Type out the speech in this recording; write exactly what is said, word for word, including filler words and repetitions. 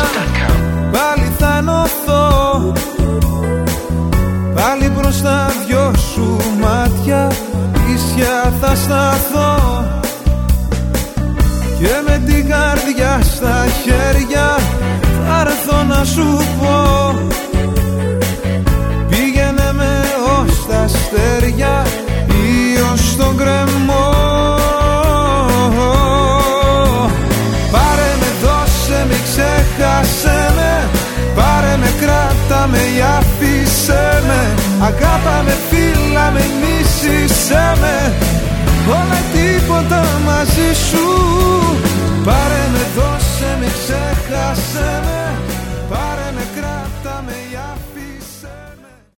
Πάλι θα ενωθώ, πάλι μπροστά δυο σου μάτια ίσια θα σταθώ, και με την καρδιά στα χέρια θα έρθω να σου πω, πήγαινε με ως τα αστέρια ή ως τον κρεμό. Πάρε με, δώσε με, ξέχασε με, πάρε με, κράτα με ή άφησέ με, αγάπα με, φίλα με, μίσησέ με, όλα τίποτα μαζί σου